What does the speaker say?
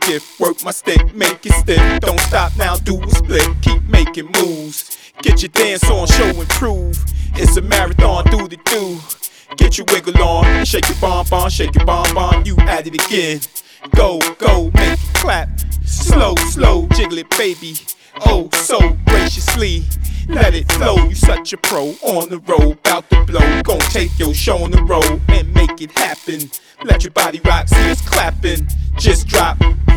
gift. Work my stick, make it stiff. Don't stop now, do a split. Keep making moves. Get your dance on, show and prove. It's a marathon, do the do. Get your wiggle on, shake your bonbon, shake your bonbon. You at it again. Go, go, make it clap. Slow, slow, jiggle it, baby. Oh, so graciously. Let it flow, you such a pro. On the road, bout to blow. Gon' take your show on the road and make it happen. Let your body rock, see us clapping. Just drop